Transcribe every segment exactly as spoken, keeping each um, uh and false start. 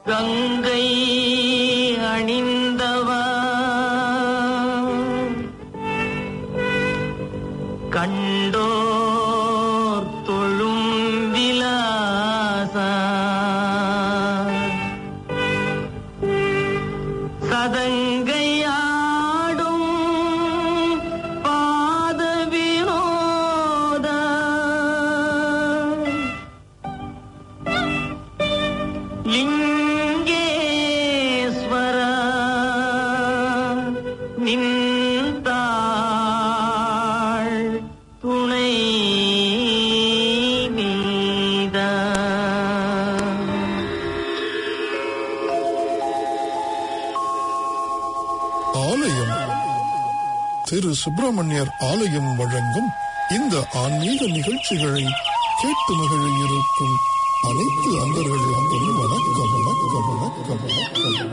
கங்கை அணிந்தவா கண்டோர் தொழும் விலாசா சதங்கையாடும் பாத வினோத லிங்கேஸ்வர நின்றாள் துணை நீத. ஆலயம் திரு சுப்பிரமணியர் ஆலயம் வழங்கும் இந்த ஆன்மீக நிகழ்ச்சிகளை கேட்டு மகிழ இருக்கும் அனைத்து அன்பர்களுக்கும் வணக்கம் வணக்கம் வணக்கம் வணக்கம்.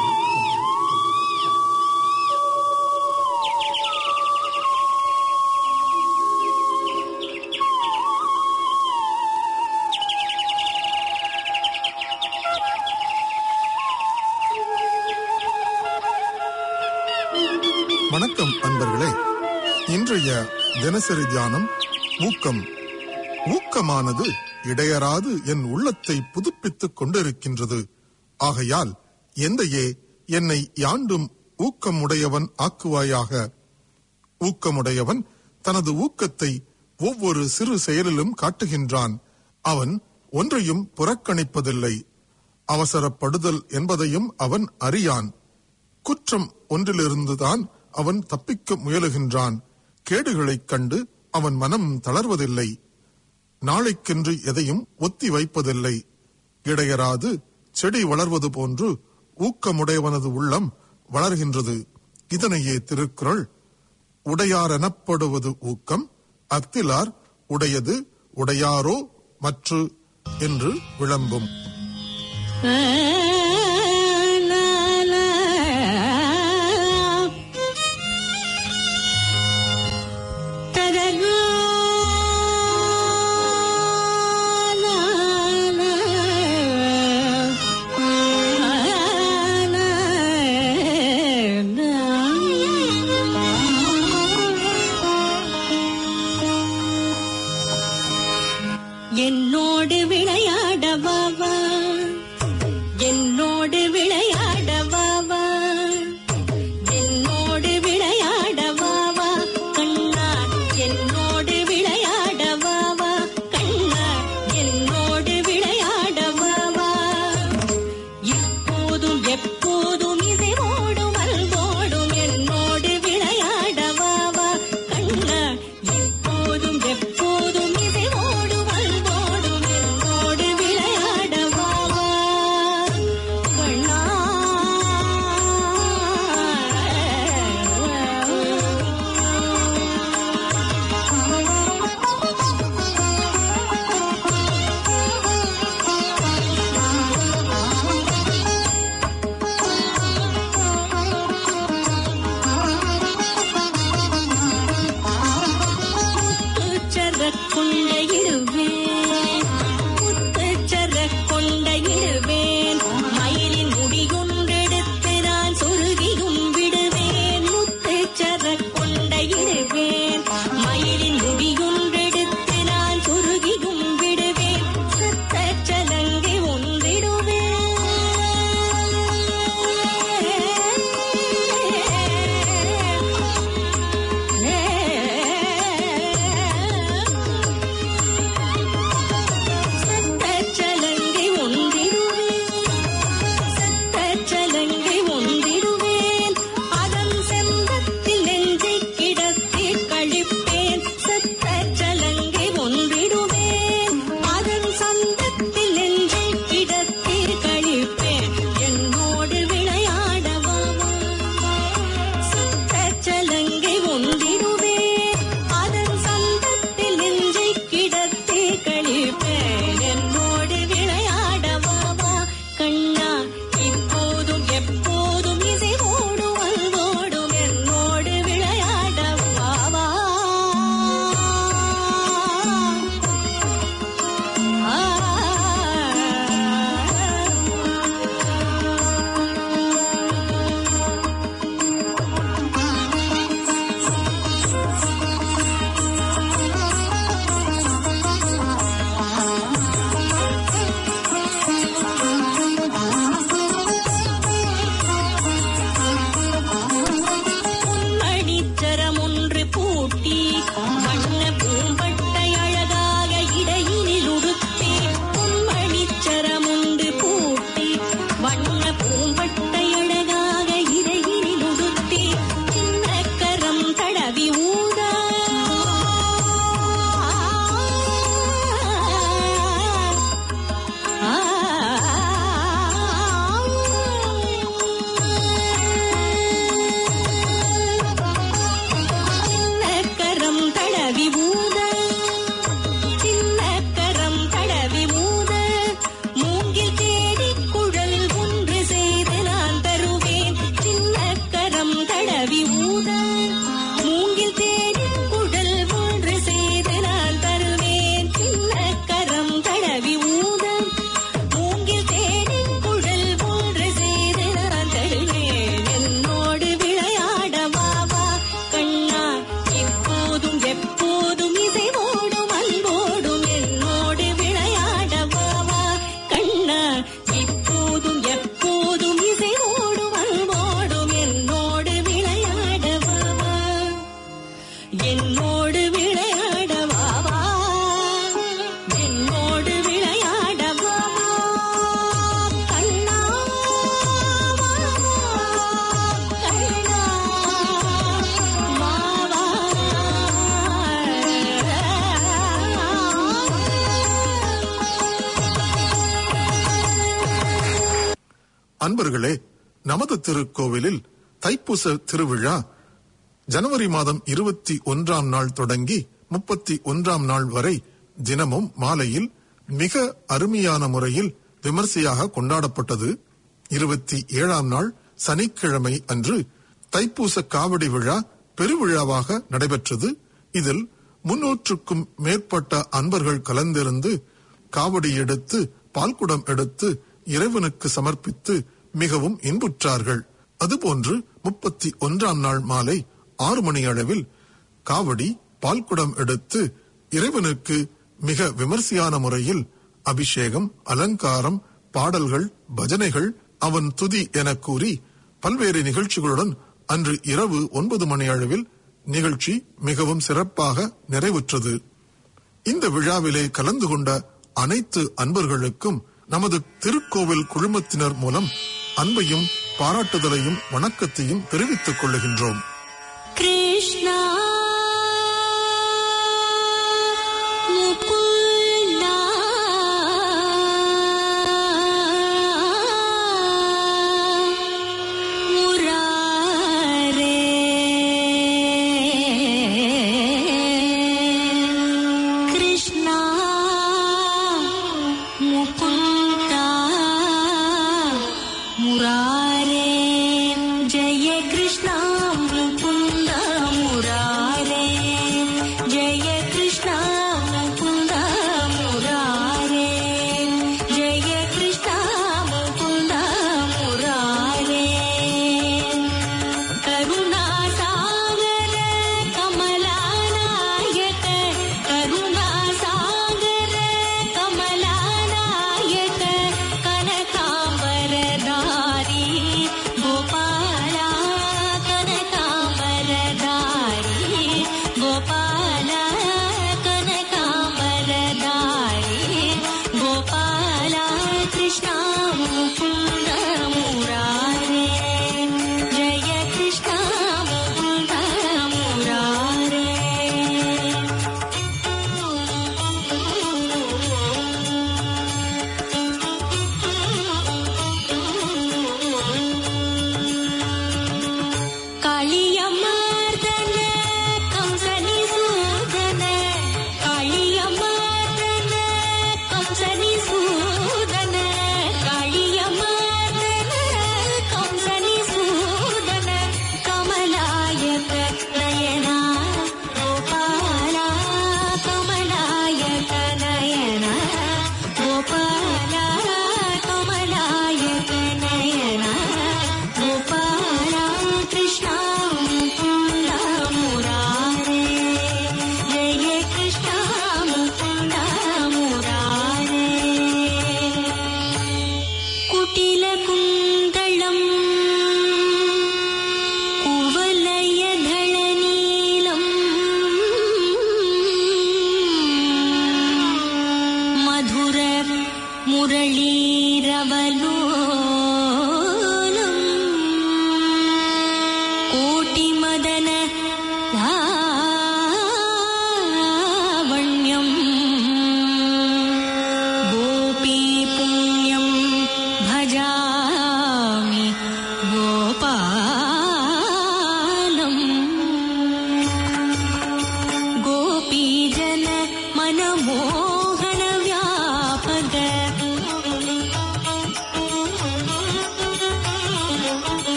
வணக்கம் அன்பர்களே. இன்றைய தினசரி தியானம் ஊக்கம். ஊக்கமானது இடையராது என் உள்ளத்தை புதுப்பித்துக் கொண்டிருக்கின்றது. ஆகையால் எந்தையே என்னை யாண்டும் ஊக்கமுடையவன் ஆக்குவாயாக. ஊக்கமுடையவன் தனது ஊக்கத்தை ஒவ்வொரு சிறு செயலிலும் காட்டுகின்றான். அவன் ஒன்றையும் புறக்கணிப்பதில்லை. அவசரப்படுதல் என்பதையும் அவன் அறியான். குற்றம் ஒன்றிலிருந்துதான் அவன் தப்பிக்க முயலுகின்றான். கேடுகளைக் கண்டு அவன் மனம் தளர்வதில்லை. நாளைக்கென்று எதையும் ஒத்தி வைப்பதில்லை. இடையராது செடி வளர்வது போன்று ஊக்கமுடையவனது உள்ளம் வளர்கின்றது. இதனையே திருக்குறள் உடையாரெனப்படுவது ஊக்கம், அத்திலார் உடையது உடையாரோ மற்று என்று விளம்பும். என்னோடு விளையாடவா, அன்பர்களே, நமது திருக்கோவிலில் தைப்பூச திருவிழா ஜனவரி மாதம் இருபத்தி ஒன்றாம் நாள் தொடங்கி முப்பத்தி ஒன்றாம் நாள் வரை தினமும் மாலையில் மிக அருமையான முறையில் விமர்சையாக கொண்டாடப்பட்டது. இருபத்தி ஏழாம் நாள் சனிக்கிழமை அன்று தைப்பூச காவடி விழா பெருவிழாவாக நடைபெற்றது. இதில் முன்னூற்றுக்கும் மேற்பட்ட அன்பர்கள் கலந்திருந்து காவடி எடுத்து பால்குடம் எடுத்து இறைவனுக்கு சமர்ப்பித்து மிகவும் இன்புற்றார்கள். அதுபோன்று முப்பத்தி ஒன்றாம் நாள் மாலை ஆறு மணி அளவில் காவடி பால்குடம் எடுத்து இறைவனுக்கு மிக விமர்சையான முறையில் அபிஷேகம், அலங்காரம், பாடல்கள், பஜனைகள், அவன் துதி என கூறி பல்வேறு நிகழ்ச்சிகளுடன் அன்று இரவு ஒன்பது மணி அளவில் நிகழ்ச்சி மிகவும் சிறப்பாக நிறைவுற்றது. இந்த விழாவிலே கலந்து கொண்ட அனைத்து அன்பர்களுக்கும் நமது திருக்கோவில் குழுமத்தினர் மூலம் அன்பையும் பாராட்டுதலையும் வணக்கத்தையும் தெரிவித்துக் கொள்ளுகின்றோம். Krishna Murare, Jaya Krishna, Mukunda Murare.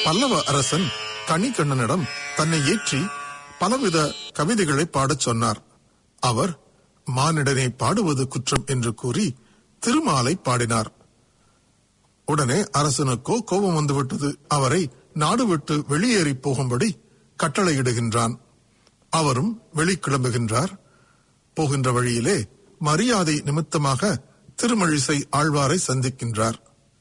Pallava அரசன் கணிகண்ணனிடம் தன்னை ஏற்றி பலவித கவிதைகளை பாடச் சொன்னார். அவர் மானிடனை பாடுவது குற்றம் என்று கூறி திருமாலை பாடினார். உடனே அரசனுக்கோ கோபம் வந்துவிட்டது. அவரை நாடு விட்டு வெளியேறி போகும்படி கட்டளையிடுகின்றான். அவரும் வெளிக்கிளம்புகின்றார். போகின்ற வழியிலே மரியாதை நிமித்தமாக திருமழிசை ஆழ்வாரை சந்திக்கின்றார்.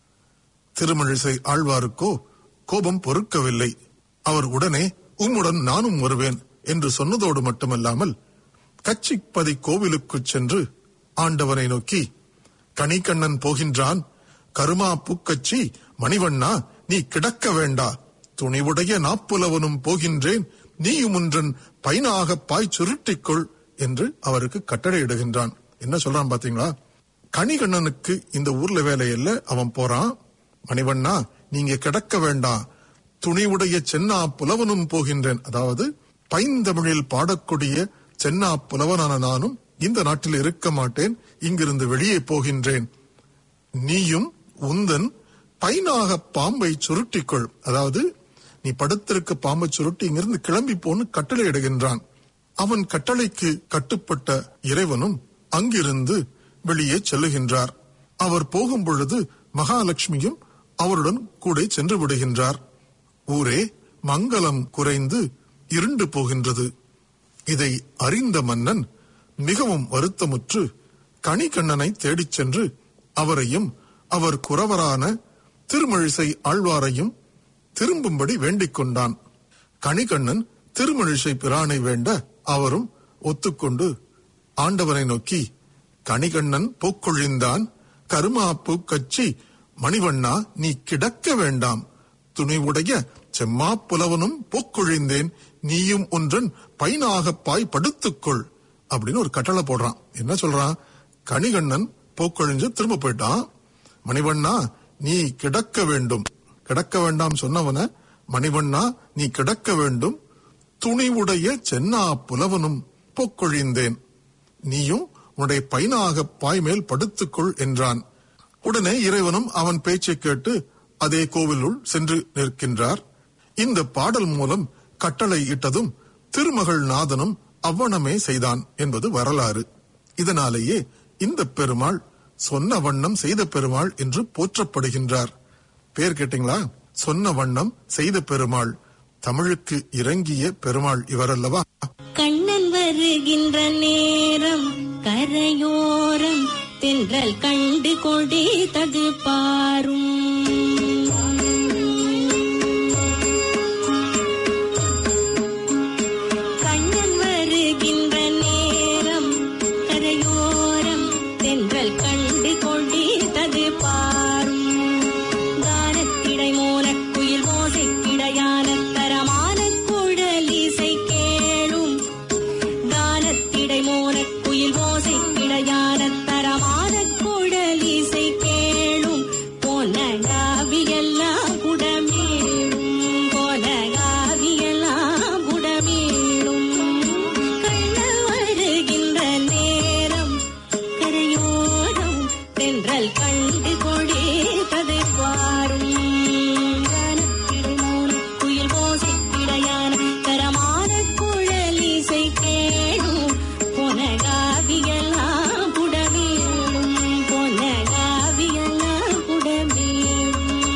திருமழிசை ஆழ்வாருக்கோ கோபம் பொறுக்கவில்லை. அவர் உடனே உம்முடன் நானும் வருவேன் என்று சொன்னதோடு மட்டுமல்லாமல் கச்சிப்பதி கோவிலுக்கு சென்று ஆண்டவனை நோக்கி, கணிகண்ணன் போகின்றான், கருமா பூக்கச்சி மணிவண்ணா நீ கிடக்க வேண்டா, துணிவுடைய நாப்புலவனும் போகின்றேன், நீயும் ஒன்றன் பைனாக பாய் சுருட்டிக்கொள் என்று அவருக்கு கட்டளையிடுகின்றான். என்ன சொல்றான் பாத்தீங்களா? கணிகண்ணனுக்கு இந்த ஊர்ல வேலை இல்ல, அவன் போறான். மணிவண்ணா நீங்க கிடக்க வேண்டாம், துணிவுடைய சென்னா புலவனும் போகின்றேன். அதாவது பைந்தமிழில் பாடக்கூடிய சென்னா புலவனான நானும் இந்த நாட்டில் இருக்க மாட்டேன், இங்கிருந்து வெளியே போகின்றேன். நீயும் உந்தன் பைனாக பாம்பை சுருட்டிக்கொள், அதாவது நீ படுத்திருக்க பாம்பை சுருட்டி இங்கிருந்து கிளம்பி போன்னு கட்டளை இடுகின்றான். அவன் கட்டளைக்கு கட்டுப்பட்ட இறைவனும் அங்கிருந்து வெளியே செல்லுகின்றார். அவர் போகும் பொழுது மகாலட்சுமியும் அவருடன் கூட சென்று விடுகின்றார். ஊரே மங்களம் குறைந்து இருண்டு போகின்றது. இதை அறிந்த மன்னன் மிகவும் வருத்தமுற்று கணிகண்ணனை தேடிச் சென்று அவரையும் அவர் குறவரான திருமழிசை ஆழ்வாரையும் திரும்பும்படி வேண்டிக் கொண்டான். கணிகண்ணன் திருமழிசை பிரானை வேண்ட அவரும் ஒத்துக்கொண்டு ஆண்டவனை நோக்கி, கணிகண்ணன் போக்கொழிந்தான், கருமா பூக்கச்சி மணிவண்ணா நீ கிடக்க வேண்டாம், துணிவுடைய செம்மா புலவனும் போக்கொழிந்தேன், நீயும் ஒன்றன் பைனாக பாய் படுத்துக்கொள் அப்படின்னு ஒரு கட்டளை போடுறான். என்ன சொல்றான்? கணிகண்ணன் போக்கொழிஞ்சு திரும்ப போயிட்டான். மணிவண்ணா நீ கிடக்க வேண்டும், கிடக்க வேண்டாம் சொன்னவன மணிவண்ணா நீ கிடக்க வேண்டும், துணிவுடைய சென்னா புலவனும் போக்கொழிந்தேன், நீயும் உன்னுடைய பைனாக பாய் மேல் படுத்துக்கொள் என்றான். உடனே இறைவனும் அவன் பேச்சை கேட்டு அதே கோவிலுள் சென்று நிற்கின்றார். இந்த பாடல் மூலம் கட்டளை இட்டதும் திருமகள் நாதனும் அவ்வனமே செய்தான் என்பது வரலாறு. இதனாலேயே இந்த பெருமாள் சொன்ன வண்ணம் செய்த பெருமாள் என்று போற்றப்படுகின்றார். பேர் கேட்டீங்களா? சொன்ன வண்ணம் செய்த பெருமாள், தமிழுக்கு இறங்கிய பெருமாள் இவரல்லவா? கண்ணன் வருகின்ற நேரம் கரையோரம் தென்றல் கண்டு கொடித்தது பாரும். கண்ணன் வருகின்ற நேரம் கரையோரம் தென்றல் கண்டு கொடித்தது பாரும். கானத்திடை மோனக்குயில் ஓசை கிடையான தரமான குழல் இசை கேளும். கானத்திடை மோனக்குயில் ஓசை கிடையான தரமான குழல் இசை கேளும். போனகாவியெல்லாம் புடமேளும், போனகாவியெல்லாம் புடமேளும். கண்ணன் வருகின்ற நேரம் கரையோரம் தென்றல் கண்டு கொடித்தது பாரும். கானத்திடை மோனக்குயில் ஓசை கிடையான தரமான குழல் இசை கேளும். பொனகாவியெல்லாம் புடமேளும், பொனகாவியெல்லாம் புடமேளும்.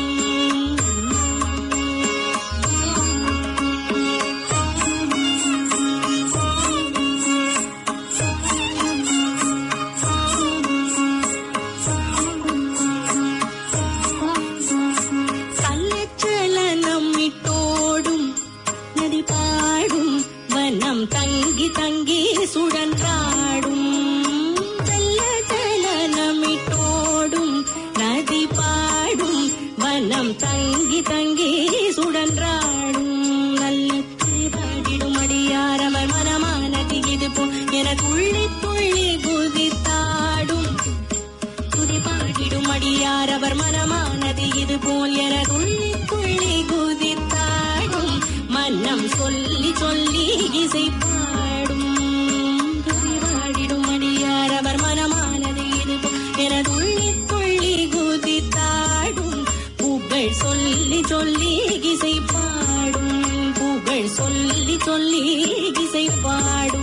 கள்ளச்சலனம் இட்டோடும் நதி பாடும் வனம் தங்கி தங்கி சுழன்றாடும். கள்ளச்சலனம் இட்டோடும் நதி பாடும் வனம் தங்கி தங்கி சுழன்றாடும். நல்ல பாடிடும் அடியாரவர் மனமானது இது போ என துள்ளி துள்ளி குதித்தாடும். துதி பாடிடும் அடியாரவர் மனமானது இது போல் என துள்ளி துள்ளி குதித்தாடும். மன்னம் சொல்லி சொல்லி இசை பாடும். துதி பாடிடும் அடியாரவர் மனமானது இது போல் என துள்ளி துள்ளி குதித்தாடும். புகழ் புகழ் சொல்லி சொல்லி இசை பாடும் புகழ் சொல்லி சொல்லி இசை பாடும்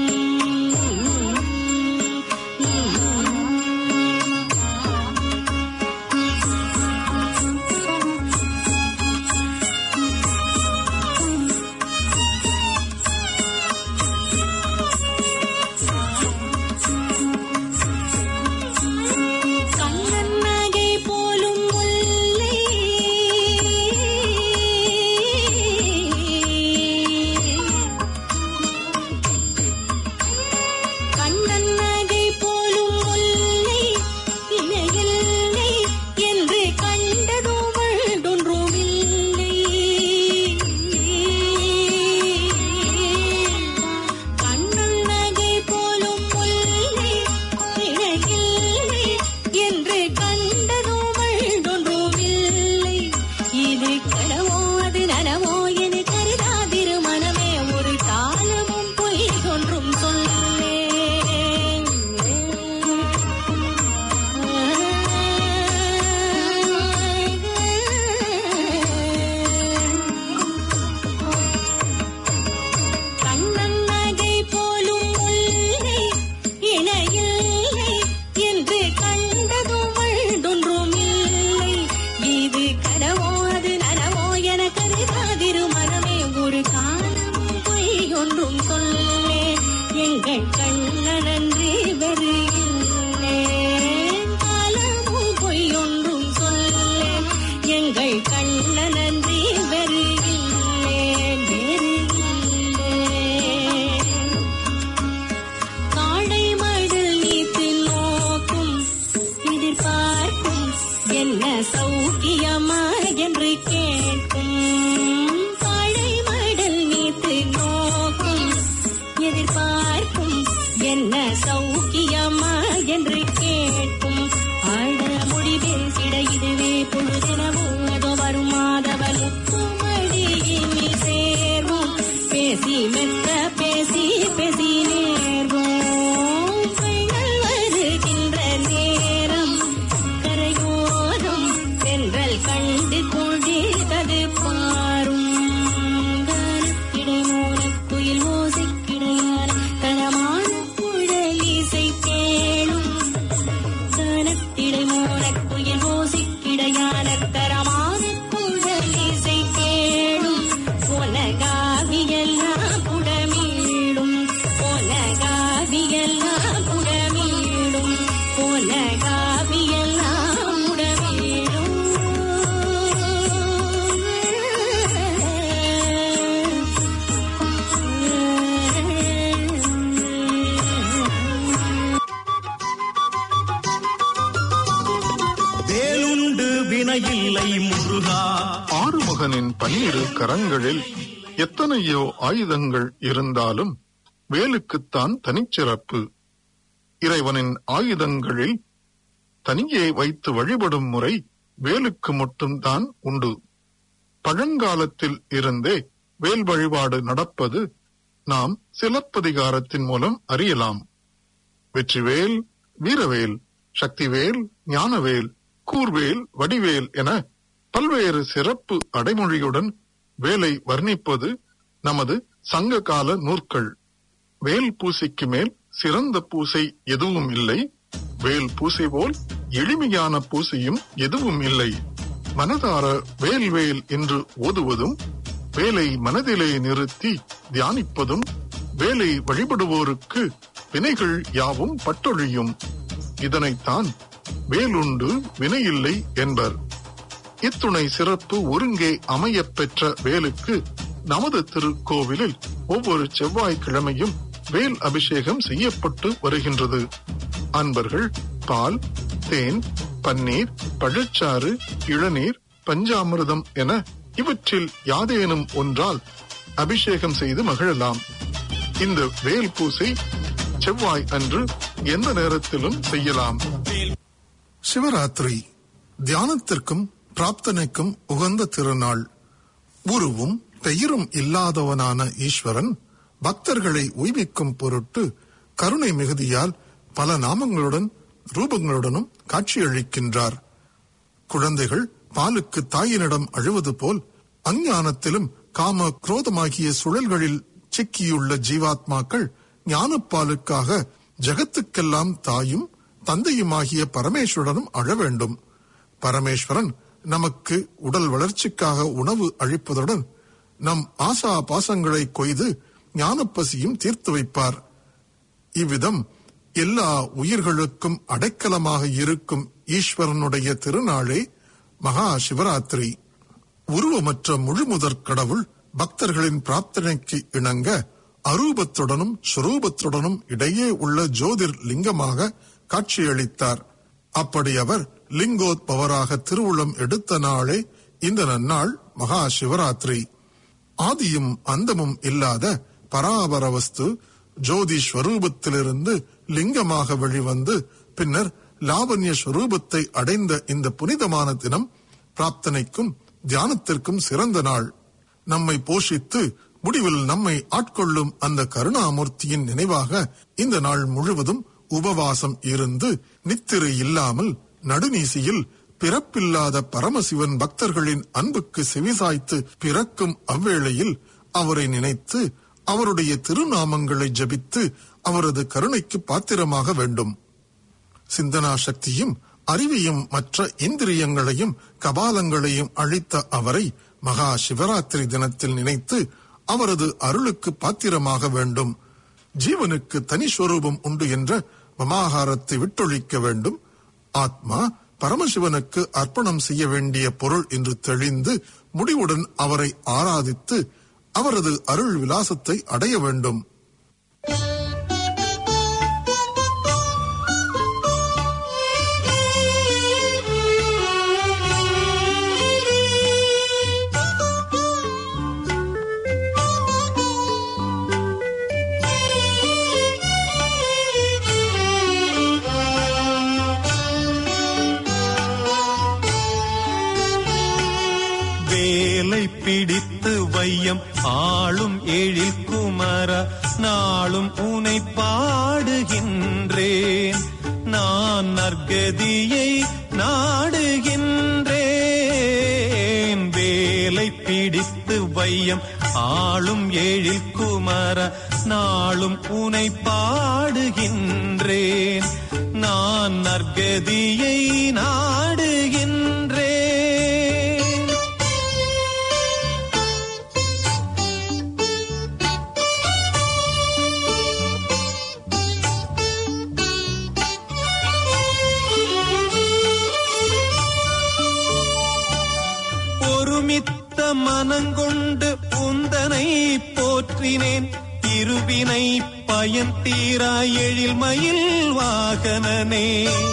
ஆறுமுகனின் பன்னிரு கரங்களில் எத்தனையோ ஆயுதங்கள் இருந்தாலும் வேலுக்குத்தான் தனிச்சிறப்பு. இறைவனின் ஆயுதங்களில் தனியே வைத்து வழிபடும் முறை வேலுக்கு மட்டும்தான் உண்டு. பழங்காலத்தில் இருந்தே வேல் வழிபாடு நடப்பது நாம் சிலப்பதிகாரத்தின் மூலம் அறியலாம். வெற்றிவேல், வீரவேல், சக்திவேல், ஞானவேல், கூர்வேல், வடிவேல் என பல்வேறு சிறப்பு அடைமொழியுடன் வேலை வர்ணிப்பது நமது சங்க கால நூற்கள். வேல் பூசைக்கு மேல் சிறந்த பூசை எதுவும் இல்லை. வேல் பூசை போல் எளிமையான பூசையும் எதுவும் இல்லை. மனதார வேல் வேல் என்று ஓதுவதும், வேலை மனதிலே நிறுத்தி தியானிப்பதும் வேலை வழிபடுவோருக்கு வினைகள் யாவும் பட்டொழியும். இதனைத்தான் வேலுண்டு வினையில்லை என்பர். இத்துணை சிறப்பு ஒருங்கே அமையப் பெற்ற வேலுக்கு நமது திருக்கோவிலில் ஒவ்வொரு செவ்வாய்க்கிழமையும் வேல் அபிஷேகம் செய்யப்பட்டு வருகின்றது. அன்பர்கள் பால், தேன், பன்னீர், பழச்சாறு, இளநீர், பஞ்சாமிர்தம் என இவற்றில் யாதேனும் ஒன்றால் அபிஷேகம் செய்து மகிழலாம். இந்த வேல் பூசை செவ்வாய் அன்று எந்த நேரத்திலும் செய்யலாம். சிவராத்திரி தியானத்திற்கும் பிரார்த்தனைக்கும் உகந்த திருநாள். உருவும் பெயரும் இல்லாதவனான ஈஸ்வரன் பக்தர்களை உய்விக்கும் பொருட்டு கருணை மிகுதியால் பல நாமங்களுடன் ரூபங்களுடனும் காட்சியளிக்கின்றார். குழந்தைகள் பாலுக்கு தாயினிடம் அழுவது போல் அஞ்ஞானத்திலும் காம குரோதமாகிய சுழல்களில் சிக்கியுள்ள ஜீவாத்மாக்கள் ஞானப்பாலுக்காக ஜகத்துக்கெல்லாம் தாயும் தந்தையுமாகிய பரமேஸ்வரனும் அழ வேண்டும். பரமேஸ்வரன் நமக்கு உடல் வளர்ச்சிக்காக உணவு அளிப்பதுடன் நம் ஆசா பாசங்களை கொய்து ஞானப்பசியும் தீர்த்து வைப்பார். இவ்விதம் எல்லா உயிர்களுக்கும் அடைக்கலமாக இருக்கும் ஈஸ்வரனுடைய திருநாளே மகா சிவராத்திரி. உருவமற்ற முழுமுதற் கடவுள் பக்தர்களின் பிரார்த்தனைக்கு இணங்க அரூபத்துடனும் சுரூபத்துடனும் இடையே உள்ள ஜோதிர் லிங்கமாக காட்சியளித்தார். அப்படி அவர் லிங்கோத்பவராக திருவுளம் எடுத்த நாளே இந்த நன்னாள் மகா சிவராத்திரி. ஆதியும் அந்தமும் இல்லாத பராபர வஸ்து ஜோதி ஸ்வரூபத்திலிருந்து லிங்கமாக வெளிவந்து பின்னர் லாவண்ய ஸ்வரூபத்தை அடைந்த இந்த புனிதமான தினம் பிரார்த்தனைக்கும் தியானத்திற்கும் சிறந்த நாள். நம்மை போஷித்து முடிவில் நம்மை ஆட்கொள்ளும் அந்த கருணாமூர்த்தியின் நினைவாக இந்த நாள் முழுவதும் உபவாசம் இருந்து நித்திரை இல்லாமல் நடுநீசியில் பிறப்பில்லாத பரமசிவன் பக்தர்களின் அன்புக்கு செவிசாய்த்து பிறக்கும் அவ்வேளையில் அவரை நினைத்து அவருடைய திருநாமங்களை ஜபித்து அவரது கருணைக்கு பாத்திரமாக வேண்டும். சிந்தனா சக்தியும் அறிவையும் மற்ற இந்திரியங்களையும் கபாலங்களையும் அளித்த அவரை மகா சிவராத்திரி தினத்தில் நினைத்து அவரது அருளுக்கு பாத்திரமாக வேண்டும். ஜீவனுக்கு தனி ஸ்வரூபம் உண்டு என்ற மமாகாரத்தை விட்டொழிக்க வேண்டும். ஆத்மா பரமசிவனுக்கு அர்ப்பணம் செய்ய வேண்டிய பொருள் என்று தெளிந்து முடிவுடன் அவரை ஆராதித்து அவரது அருள் விலாசத்தை அடைய வேண்டும். பிடித்து வையம் ஆளும் எழில் குமரா நாளும் உனை பாடுகின்றேன். நான் நற்கதியை நாடுகின்றேன். வேலை பிடித்து வையம் ஆளும் எழில் குமரா நாளும் உனை பாடுகின்றேன். நான் நற்கதியை நாடுகின்றேன். மனங்கொண்டு உந்தனை போற்றினேன். இருவினை பயன் தீரா எழில் மயில் வாகனனே.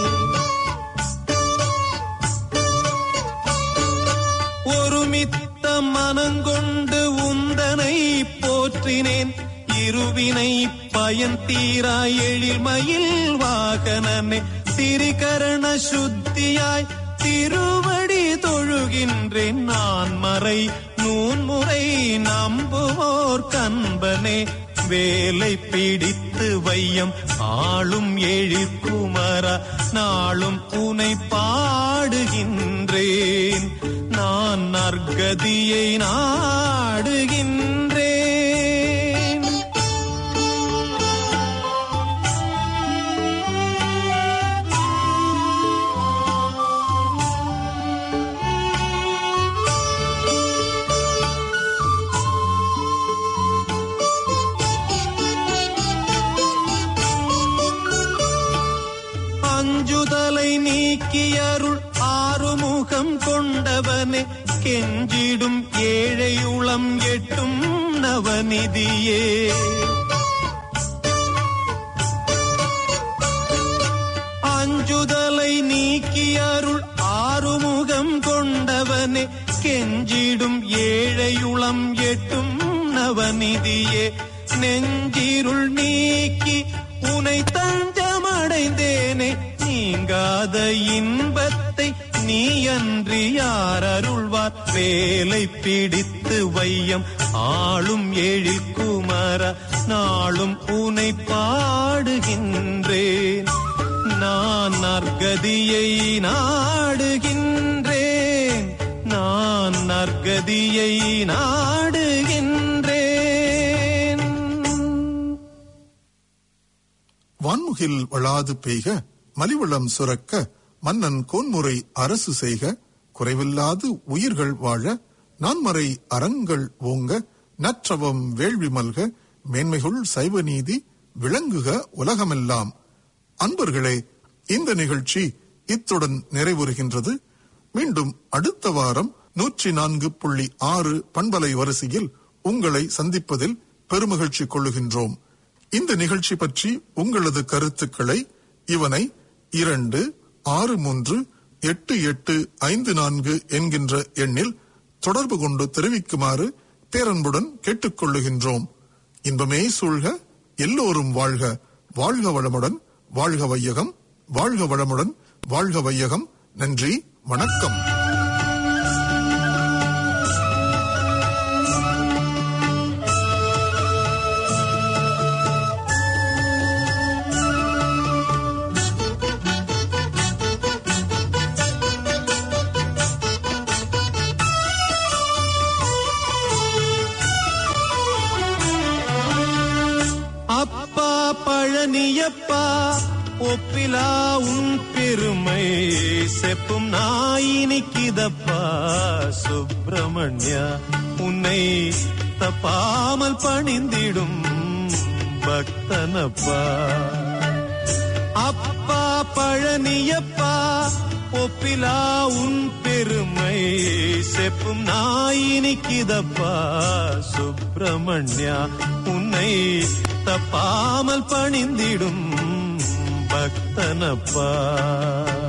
ஒருமித்த மனங்கொண்டு உந்தனை போற்றினேன். இருவினை பயன் தீரா எழில் மயில் வாகனனே. திரிகரண சுத்தியாய் திருவடி தொழுகின்றேன். நான் மறை நூன்முறை நம்புவோர் கண்பனே. வேலை பிடித்து வையம் ஆளும் எழில் குமரா நாளும் உனை பாடுகின்றேன். நான் நற்கதியை நாடுகின்றேன். அஞ்சுதலை நீக்கியருள் ஆறுமுகம் கொண்டவனே. கெஞ்சிடும் ஏழையுளம் எட்டும் நவநிதியே. அஞ்சுதலை நீக்கியருள் ஆறுமுகம் கொண்டவனே. கெஞ்சிடும் ஏழையுளம் எட்டும் நவநிதியே. நெஞ்சிருள் நீக்கி உனை தஞ்சமடைந்தேனே. நீங்காத இன்பத்தை நீ அன்றி யார் அருள்வார். வேலை பிடித்து வையம் ஆளும் எழில் குமரா நாளும் உனை பாடுகின்றேன். நான் நற்கதியை நாடுகின்றேன். நான் நற்கதியை நாடுகின்றேன். வான்முகில் வளாது பெய்க, மலிவளம் சுரக்க, மன்னன் கோன்முறை அரசு செய்க, குறைவில்லாது உயிர்கள் வாழ, நான்மறை அறங்கள் ஓங்க, நற்றவம் வேள்வி மல்க, மேன்மைகுள் சைவ நீதி விளங்குக உலகமெல்லாம். அன்பர்களே, இந்த நிகழ்ச்சி இத்துடன் நிறைவுறுகின்றது. மீண்டும் அடுத்த வாரம் நூற்றி நான்கு புள்ளி ஆறு பண்பலை வரிசையில் உங்களை சந்திப்பதில் பெருமகிழ்ச்சி கொள்ளுகின்றோம். இந்த நிகழ்ச்சி பற்றி உங்களது கருத்துக்களை இவனை இரண்டு ஆறு மூன்று எட்டு எட்டு ஐந்து நான்கு என்கின்ற எண்ணில் தொடர்பு கொண்டு தெரிவிக்குமாறு பேரன்புடன் கேட்டுக்கொள்ளுகின்றோம். இன்பமே சூழ்க, எல்லோரும் வாழ்க, வாழ்க வளமுடன், வாழ்க வையகம், வாழ்க வளமுடன், வாழ்க வையகம். நன்றி, வணக்கம். பழனியப்பா ஒப்பிலா உன் பெருமை செப்பும் நாயினிக்கிதப்பா சுப்பிரமணியா, உன்னை தப்பாமல் பணிந்திடும் பக்தனப்பா. அப்பா பழனியப்பா ஒப்பிலா உன் பெருமை செப்பும் நாயினிக்கிதப்பா சுப்பிரமணியா, உன்னை தப்பாமல் பணிந்திடும் பக்தனப்பா.